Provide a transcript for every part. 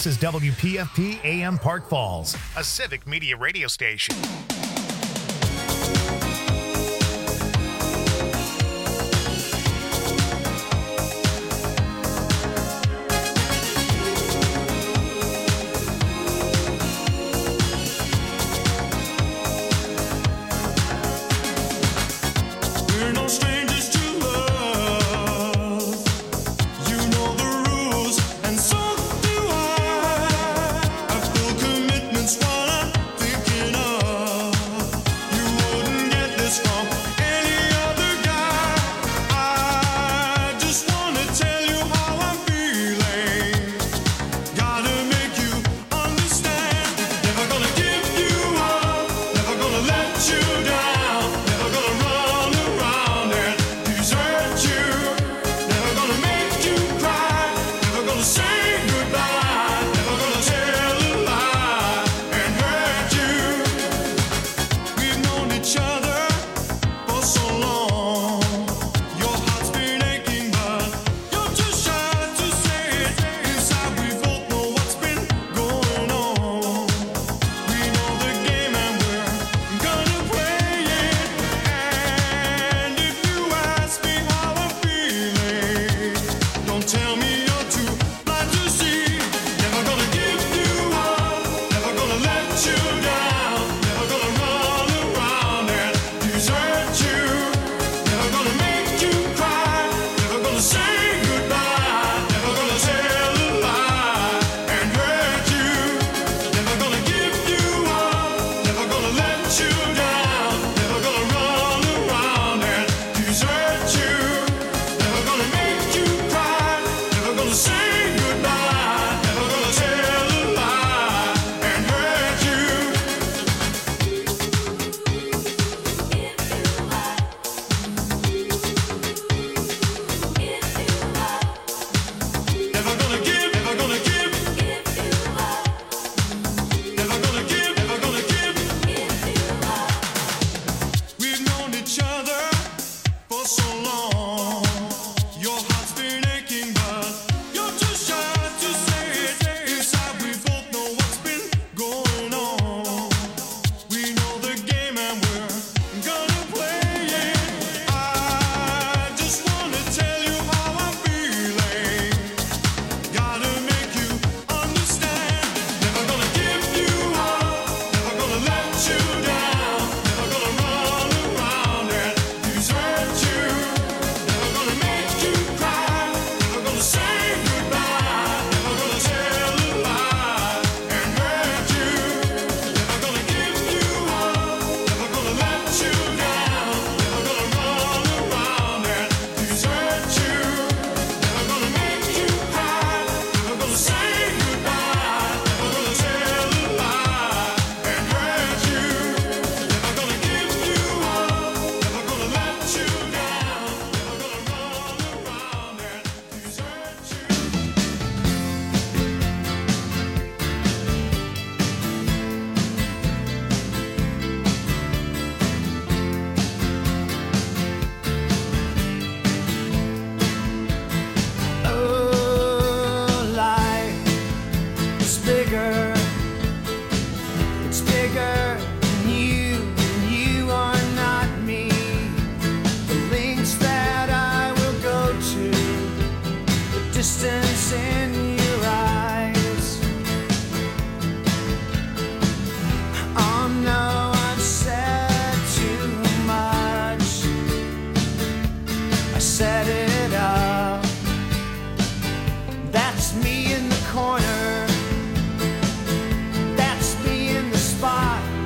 This is WPFP AM Park Falls, a civic media radio station. That's me in the corner. That's me in the spot.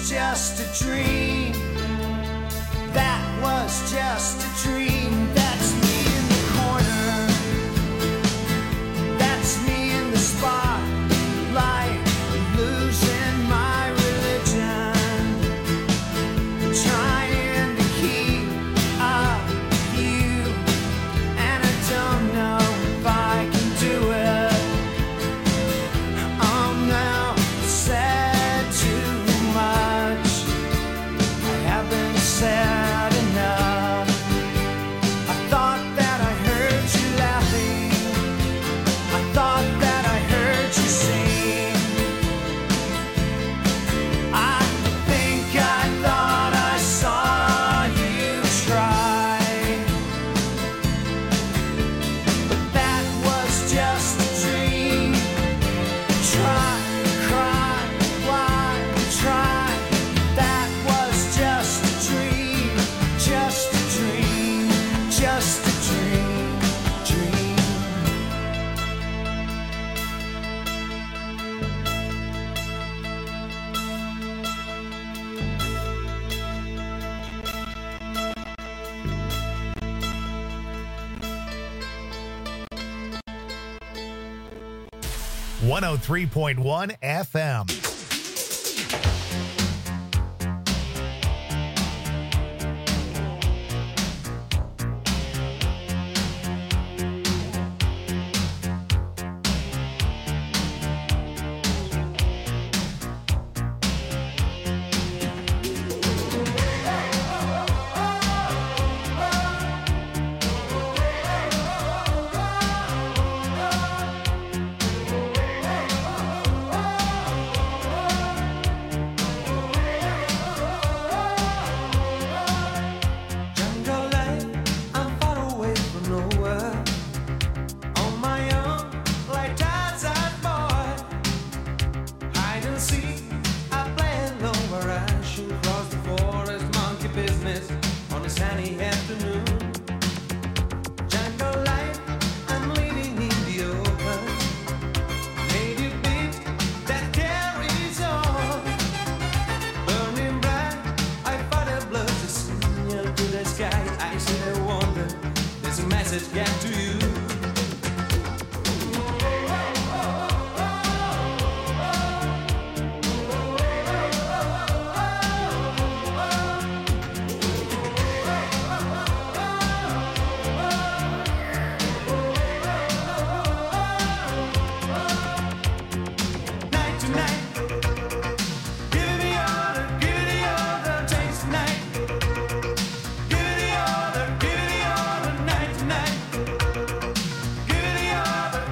was just a dream. That was just a dream. That's me in the corner. That's me in the spotlight, losing my religion, trying to keep up with you, and I don't know if I can do it. I'm now said too much. I haven't said enough. I thought that I heard you laughing. I thought that I heard you sing. I think I thought I saw you try. But that was just a dream. Try, cry, why, try. That was just a dream. Just a dream. Just a dream. Dream. 103.1 FM. Jungle life, I'm far away from nowhere. On my own, like Tarzan boy. Hide and seek, I play alone where I should cross the forest, monkey business on a sunny afternoon. Jungle life, I'm living in the open. Native beat that carries on. Burning bright, I fight a blood to signal to the sky. I see the wonder, there's a message get to you. Night to night, give me all the taste tonight. Give me all the night to night. Give me all the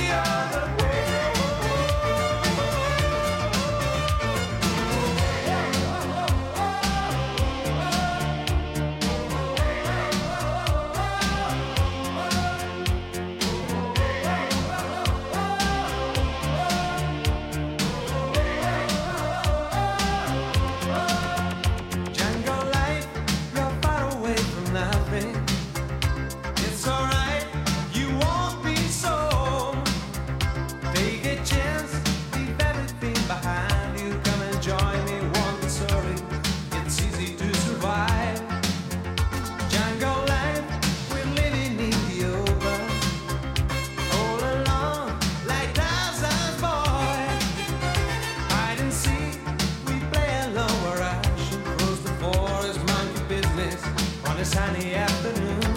Jungle life, you're far away from nothing. It's alright, you won't be so. Take a chance, leave everything behind you. Come and join me, won't be sorry. It's easy to survive. Jungle life, we're living in the open. All alone, like Tarzan's boy. Hide and seek, we play alone where I should cross the forest, monkey business on a sunny afternoon.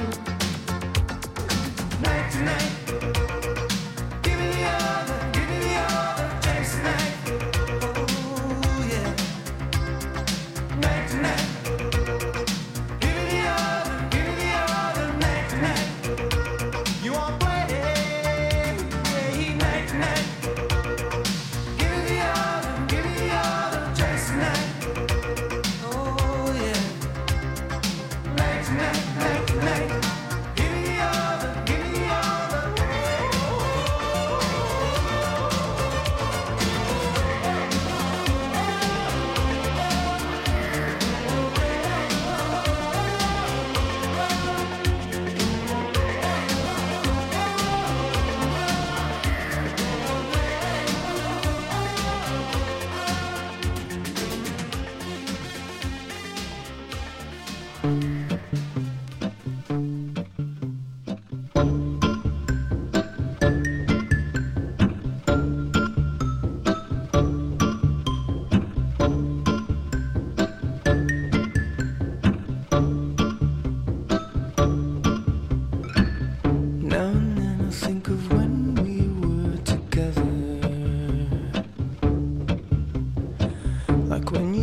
Night to night, give me the other taste tonight. Oh yeah. Night to night, give me the other night to night. You won't play night to night. Give me the other taste tonight. Oh yeah. Night to night, night to night. Give me the other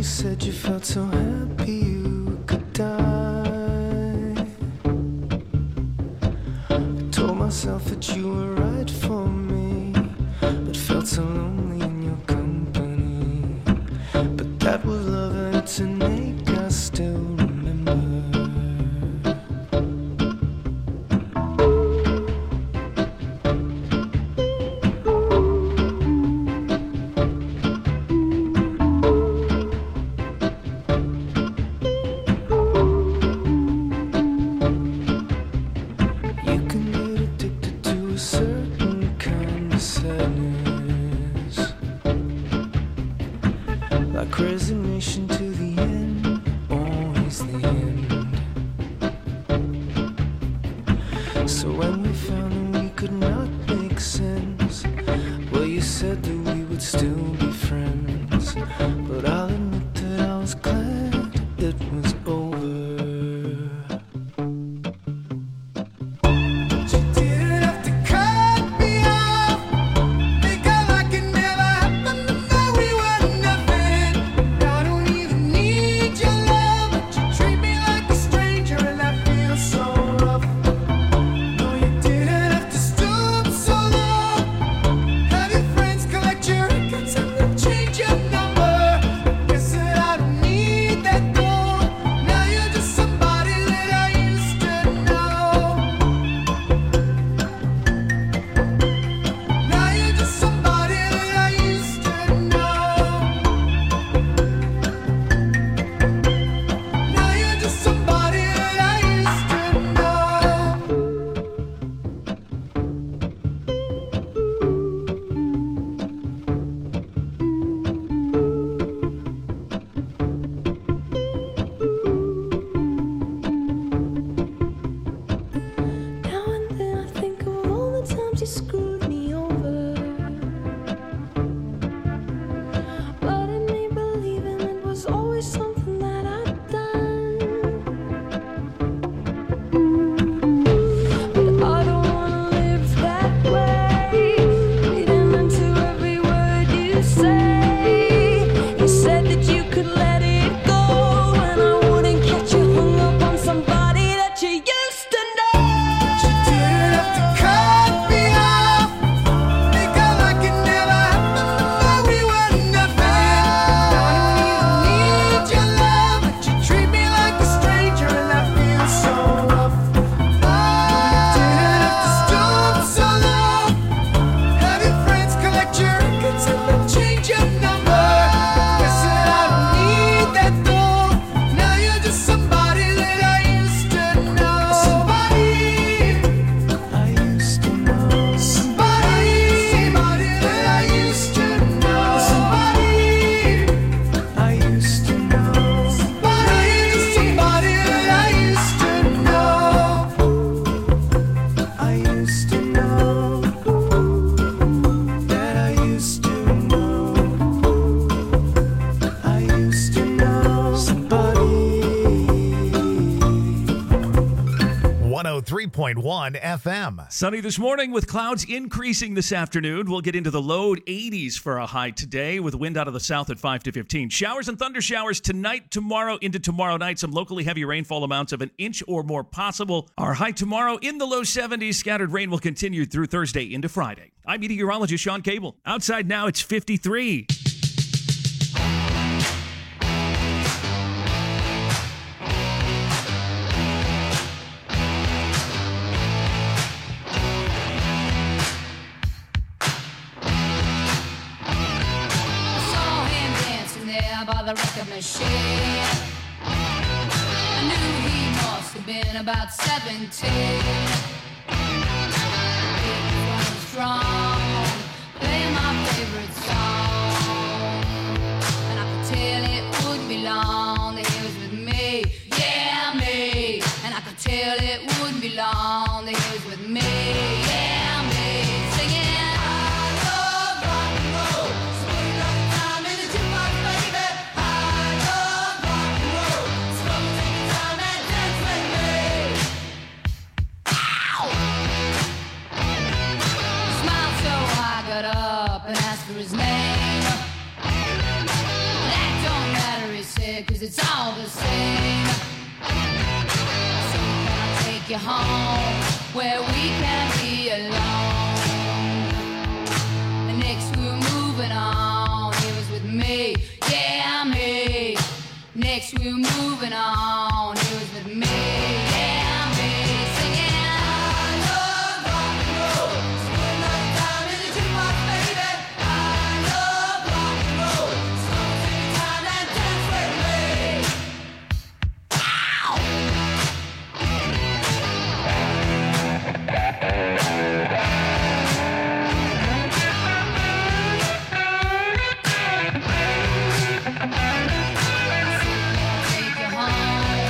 said you felt so happy you could die. I told myself that you were right for me, but felt so lonely in your company. But that was love and it's innate, I still remember. Resignation to the end, always the end. So when we found that we could not make sense, well, you said that we would still be friends. But I'll admit that I was glad it was over. FM. Sunny this morning with clouds increasing this afternoon. We'll get into the low 80s for a high today with wind out of the south at 5 to 15. Showers and thunder showers tonight, tomorrow, into tomorrow night. Some locally heavy rainfall amounts of an inch or more possible. Our high tomorrow in the low 70s. Scattered rain will continue through Thursday into Friday. I'm meteorologist Sean Cable. Outside now it's 53. By the record machine, I knew he must have been about 17. He was strong, playing my favorite song, and I could tell it wouldn't be long that he was with me, yeah, me. And I could tell it wouldn't be long that he was with me, yeah, me. Singing. For his name, that don't matter. His it's all the same. So can I take you home where we can be alone? And next we're moving on. It was with me, yeah, me. Next we're moving on. It was with me, yeah, me. Singing, I love rock and roll. Spend night time in the jukebox, baby. I love rock and roll. So take your time and dance with me. Take you home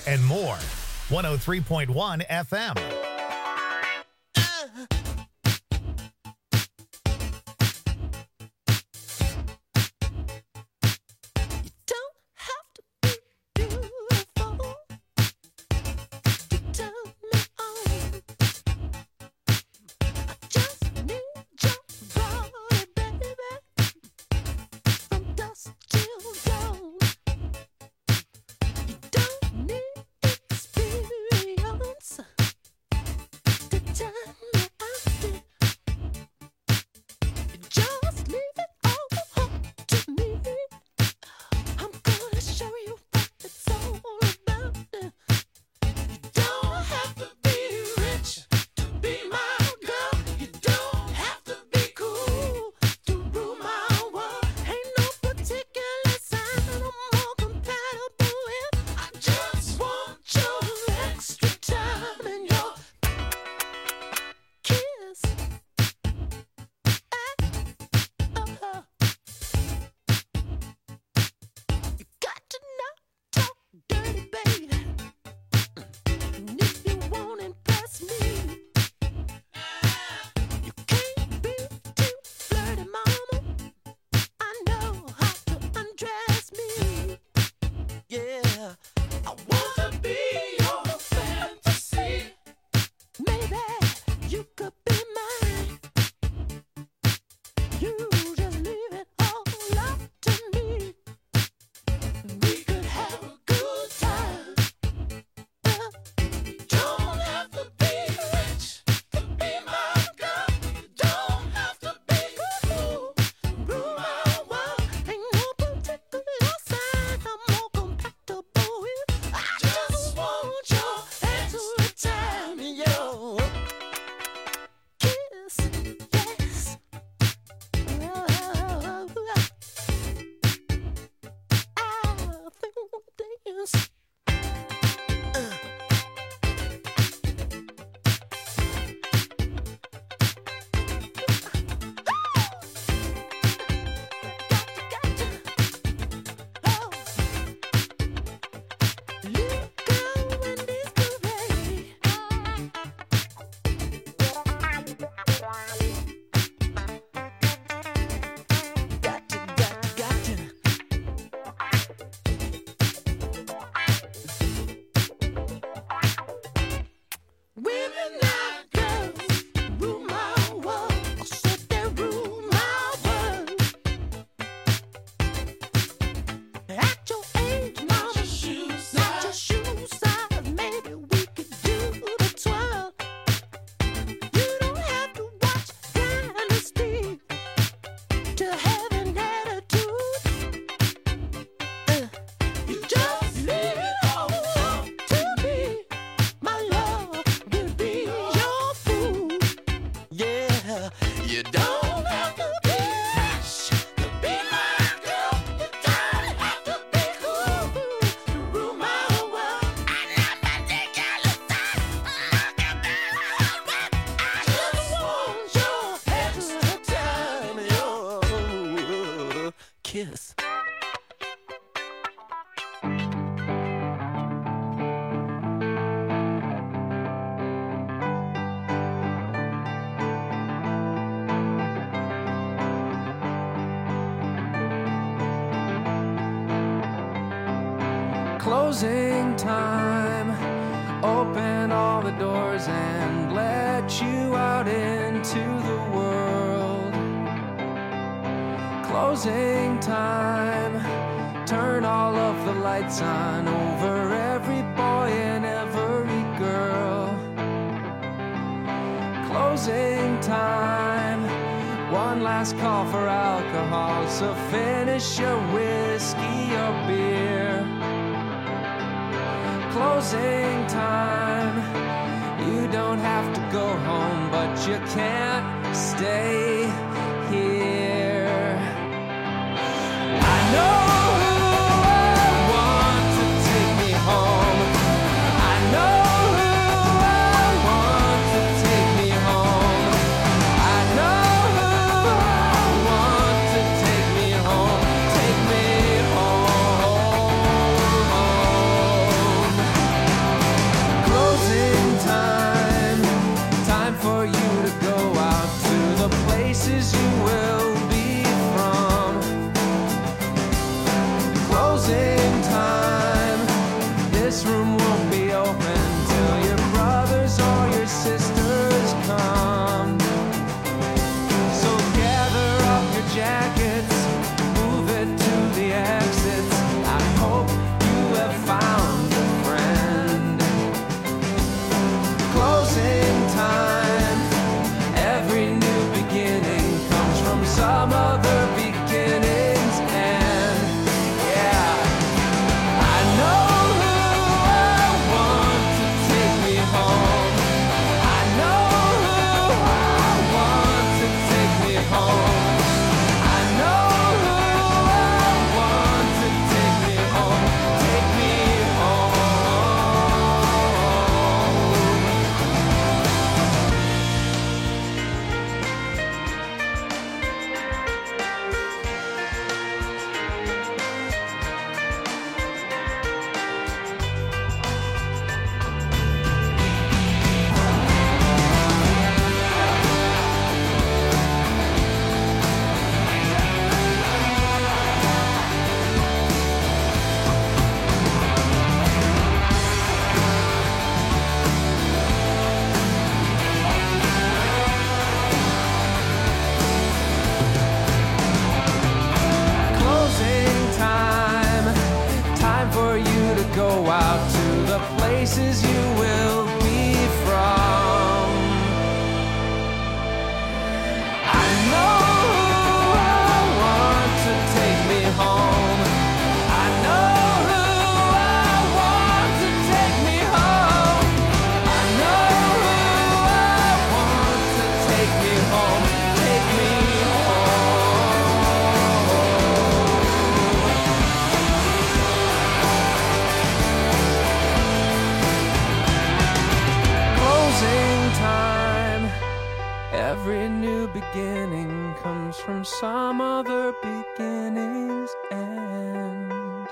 news, and more. 103.1 FM. Kiss. Closing time, open all the doors and let you out into the world. Closing time, turn all of the lights on over every boy and every girl. Closing time, one last call for alcohol, so finish your whiskey or beer. Closing time, you don't have to go home, but you can't stay here. I know who I want to take me home. I know who I want to take me home. I know who I want to take me home. Take me home. beginning comes from some other beginning's end.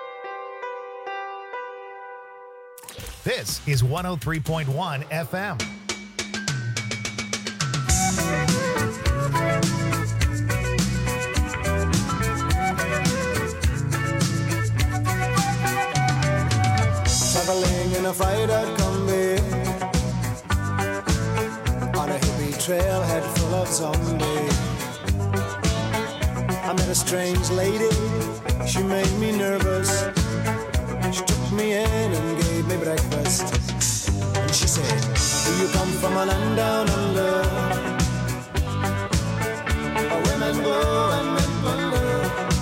This is 103.1 FM. Traveling in a freighter combi on a hippie trailhead full of zombies. I met a strange lady, she made me nervous. She took me in and gave me breakfast. And she said, do you come from a land down under, where women go and men plunder?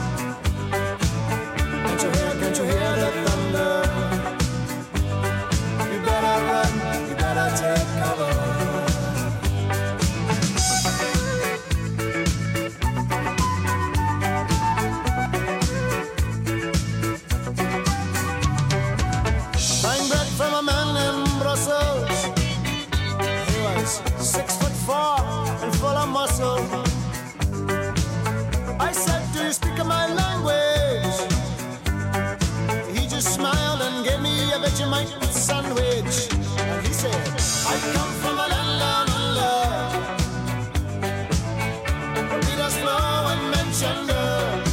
Can't you hear the thunder? You better run, you better take cover. Buying bread from a man in Brussels. He was 6'4" and full of muscle. I said, do you speak my language? He just smiled and gave me a Vegemite sandwich. And he said, I come from a land down under, where Peter's flow and Manchester.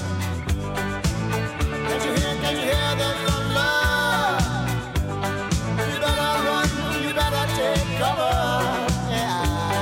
Can you hear the thunder? You better run, you better take cover. Yeah.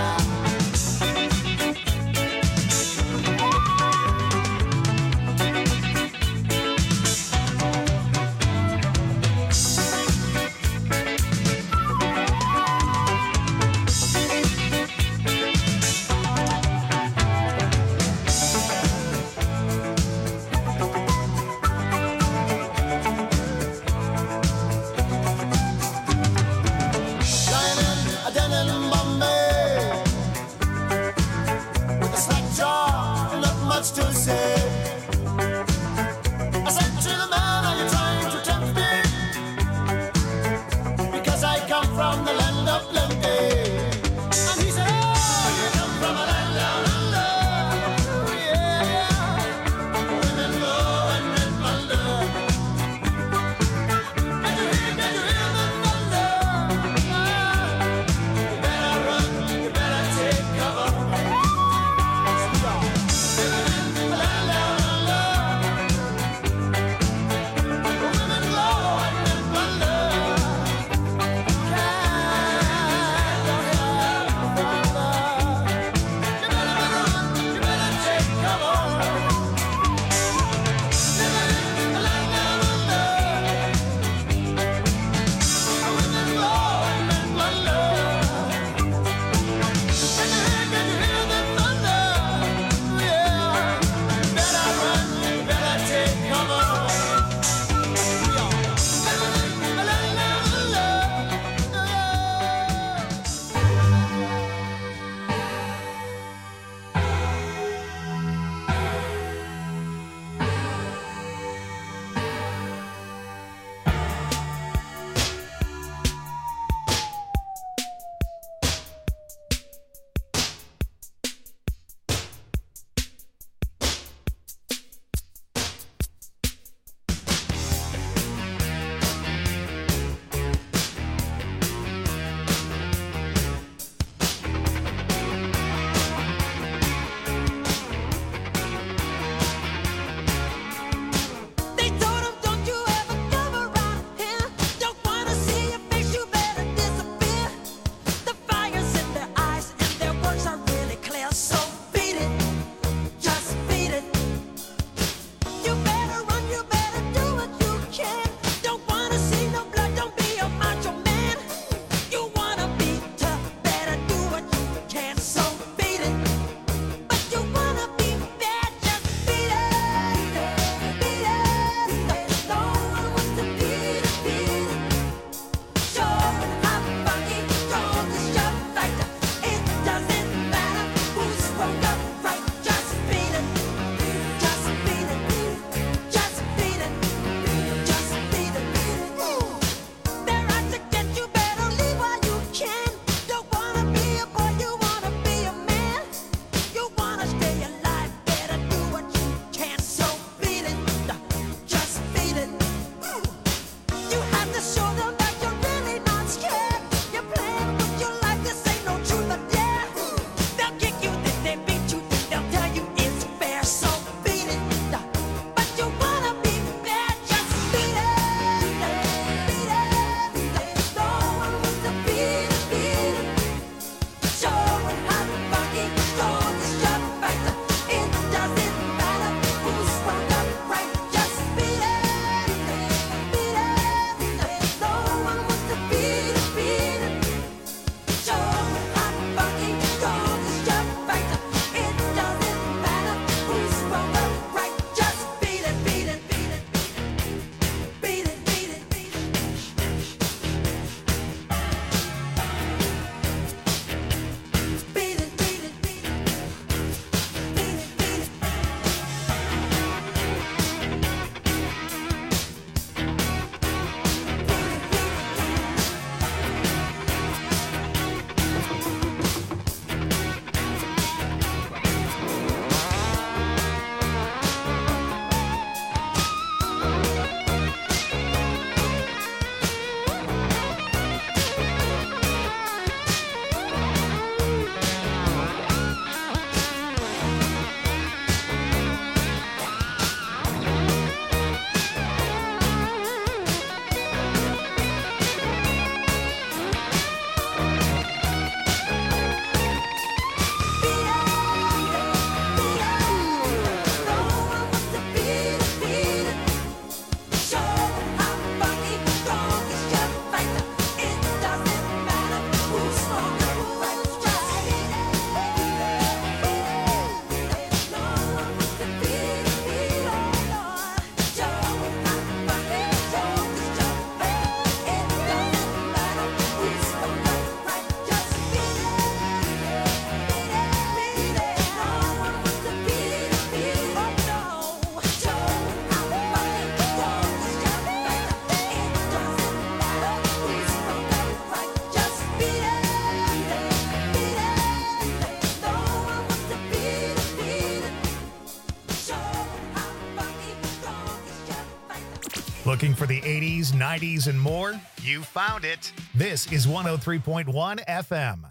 Looking for the 80s, 90s, and more? You found it. This is 103.1 FM.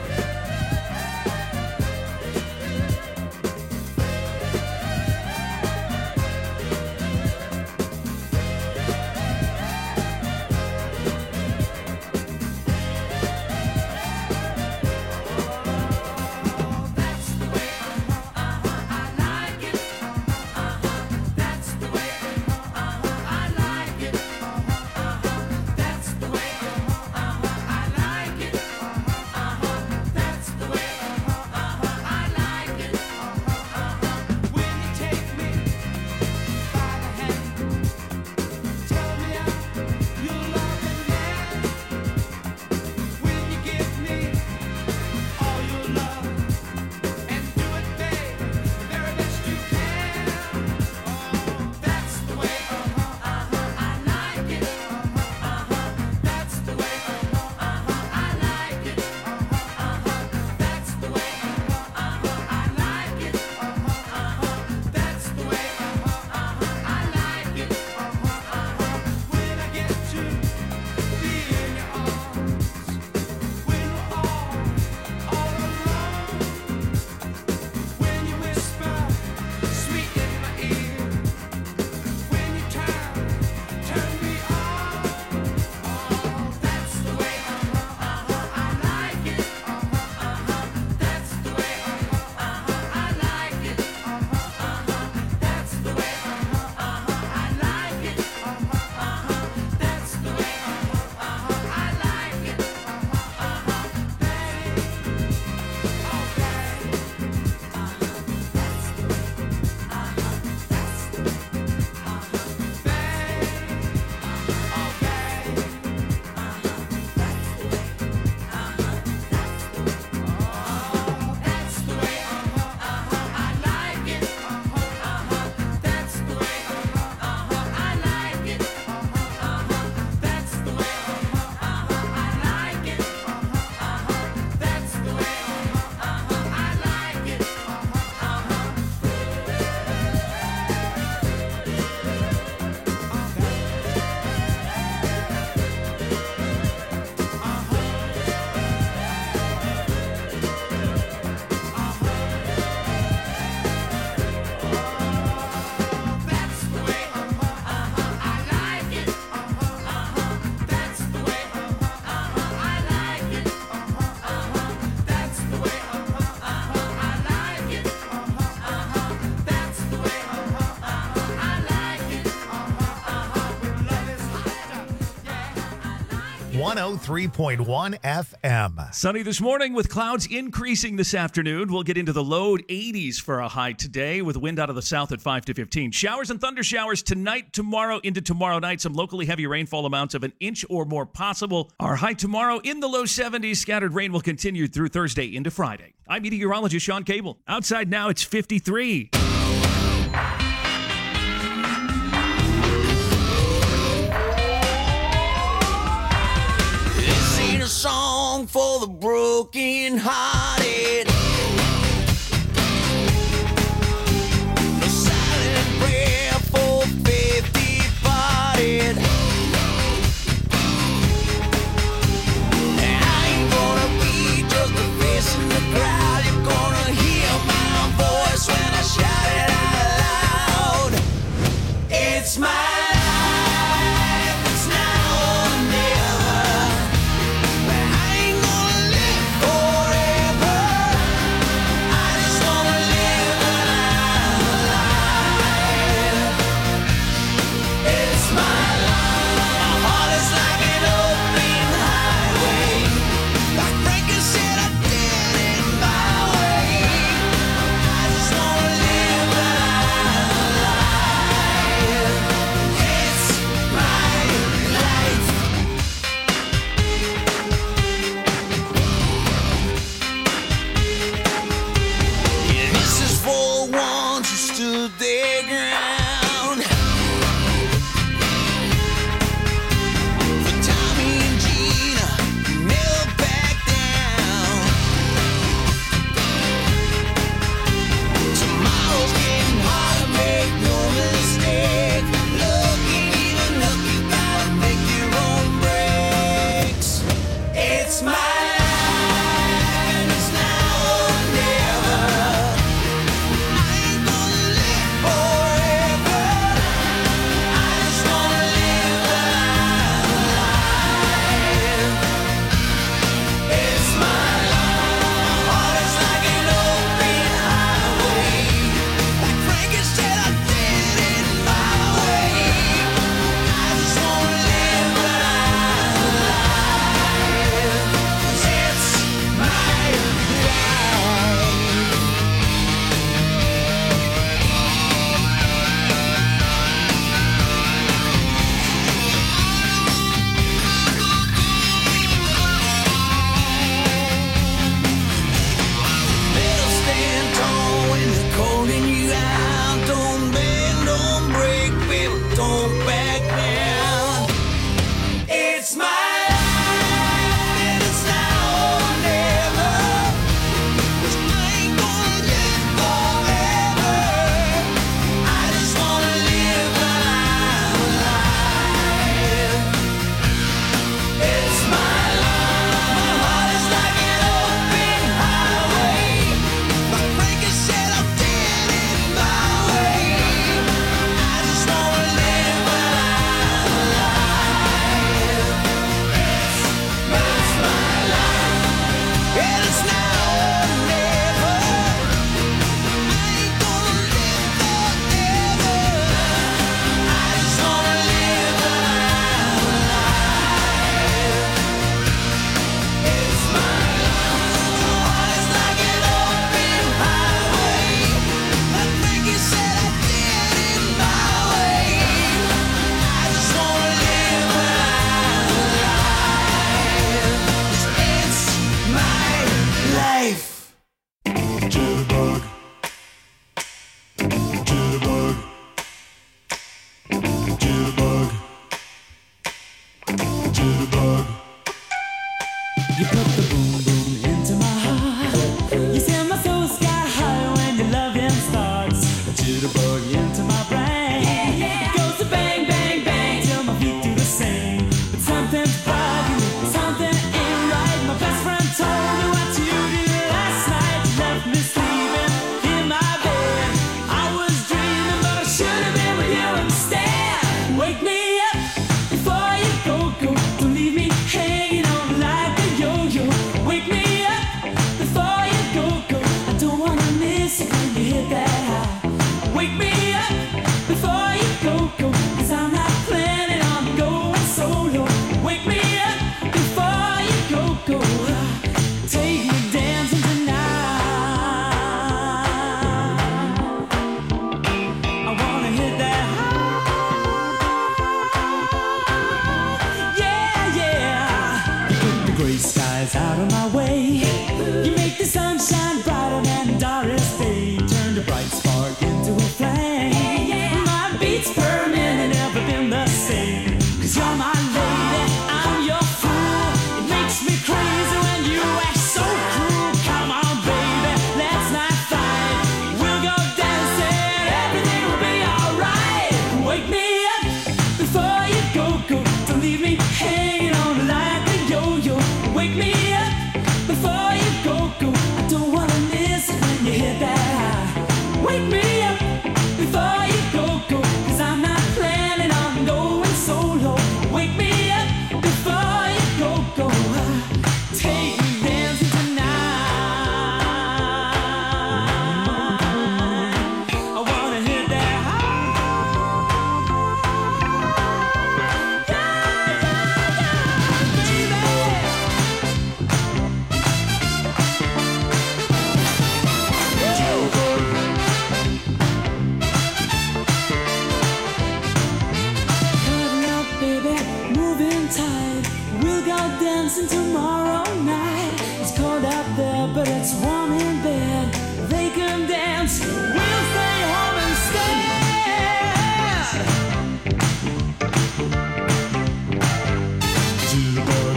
.1 FM. Sunny this morning with clouds increasing this afternoon. We'll get into the low 80s for a high today with wind out of the south at 5 to 15. Showers and thunder showers tonight, tomorrow, into tomorrow night. Some locally heavy rainfall amounts of an inch or more possible. Our high tomorrow in the low 70s. Scattered rain will continue through Thursday into Friday. I'm meteorologist Sean Cable. Outside now it's 53. A song for the broken hearted. A silent prayer for faith departed. I ain't gonna be just a face in the crowd. You're gonna hear my voice when I shout it out loud. It's my life, it's now or never. I ain't gonna live forever. life. Jitterbug. Jitterbug. Jitterbug. Jitterbug. You put the boom boom into my heart. You send my soul sky high when your loving starts. A jitterbug into my brain. It goes to bang bang bang till my feet do the same. But something's bugging me, something ain't right. My best friend told me what you did last night. You left me sleeping in my bed. I was dreaming, but I should have been with you instead. Wake me up before you go. Don't leave me hanging on like a yo-yo. Wake me up before you go. I don't wanna miss it when you hit that high. Wake me up before you go. 'Cause I'm not planning on going solo. Wake me up before you go. Take me dancing tonight. I wanna hit that high. Yeah, yeah. You put the gray skies out of my way. You make the sunshine brighter than Doris Day. Turn the bright spark into a flame. My beats burning and never been the same. 'Cause you're my lady, I'm your fool. It makes me crazy when you act so cruel. Come on, baby, let's not fight. We'll go dancing, everything will be alright. Wake me up before you go. Don't leave me hanging on like a yo-yo. Wake me up before you go. I don't wanna miss it when you hit that high. Wake me up before you go. 'Cause I'm not planning on going solo. Wake me up before you go. Take me dancing tonight. I wanna hit that high. Cutting up, baby, moving tight. We'll go dancing tomorrow night. It's cold out there, but it's warm in bed. They can dance, we'll stay home instead. Jitterbug.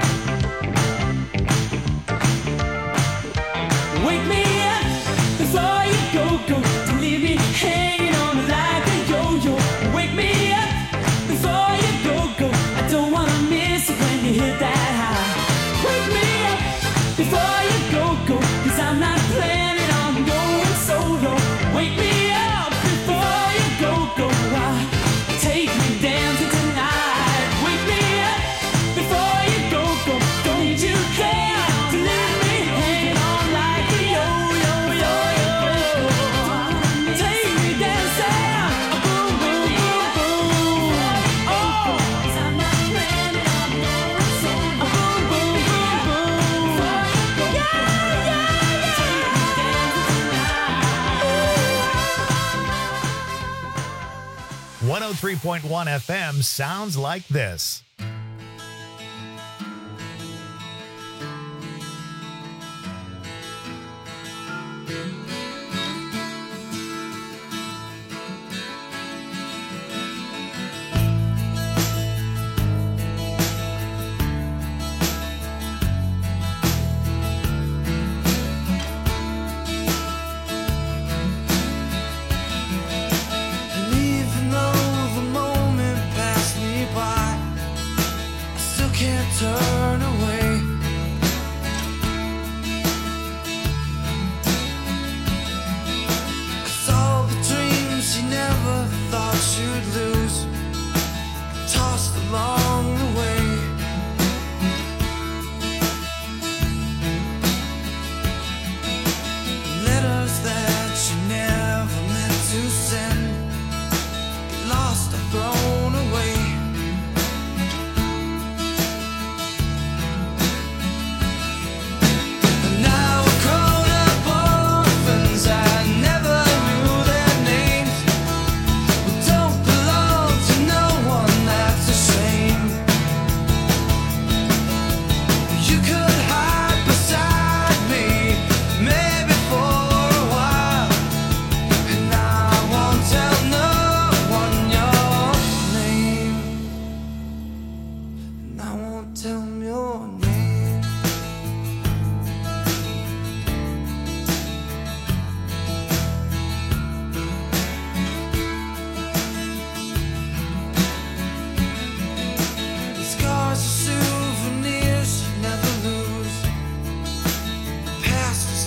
Wake me up before you go. Don't leave me hanging on like a yo-yo. Wake me up before you go. I don't wanna miss it when you hit that high. Wake me up before you go. 'Cause I'm not planning on going solo. Wake me up before you go. Take me dancing tonight. Wake me up before you go. Don't need you care to leave me hanging on like a yo-yo. Take me dancing, boom, boom, boom, boom. Oh, 'cause I'm not planning on going solo. Boom, boom, boom, boom. Yeah, yeah, yeah. Take me dancing tonight. 103.1 FM sounds like this. And even though the moment passed me by,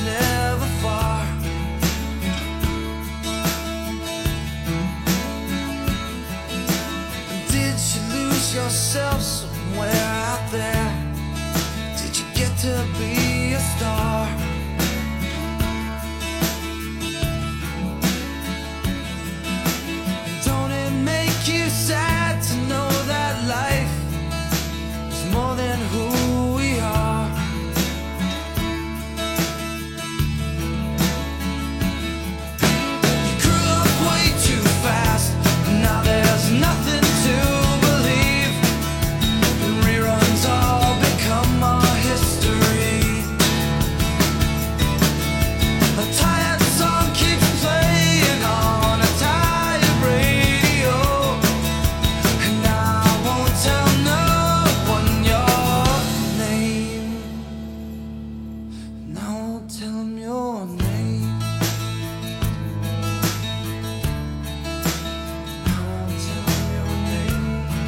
never far. Did you lose yourself somewhere out there? Did you get to be a star? Don't it make you sad to know that life is more than who we are? You grew up way too fast, now there's nothing to believe. Reruns all become our history. A tired song keeps playing on a tired radio, and I won't tell no one your name. And I won't tell 'em your name. I won't tell 'em your name.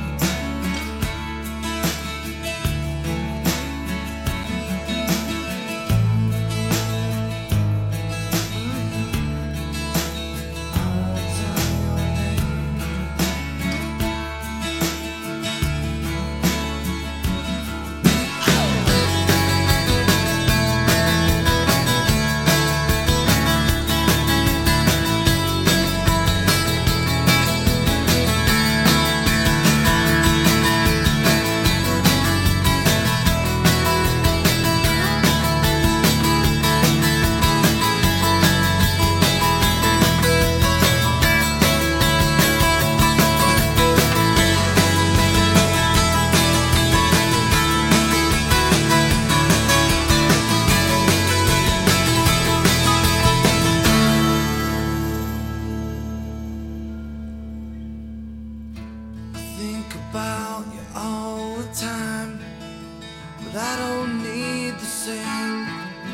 I won't tell 'em your name. Think about you all the time, but I don't need the same.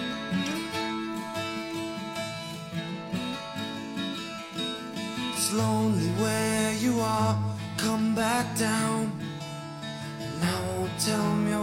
It's lonely where you are, come back down, and I won't tell 'em your